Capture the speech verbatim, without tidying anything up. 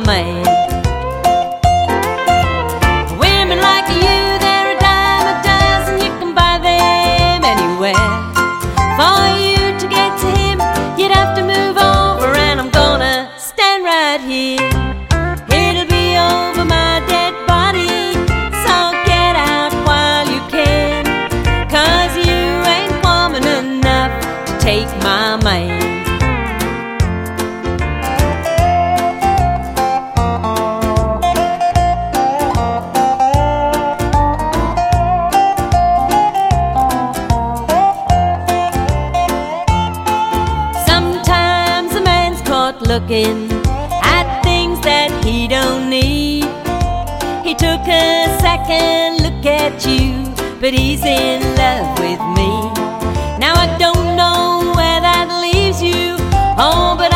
man. Women like you, they're a dime a dozen. You can buy them anywhere. For you to get to him, you'd have to move over, and I'm gonna stand right here. It'll be over my dead body, so get out while you can, 'cause you ain't woman enough to take my man. Sometimes a man's caught looking at things that he don't need. He took a second look at you, but he's in love with me. Now I don't know where that leaves you, oh, but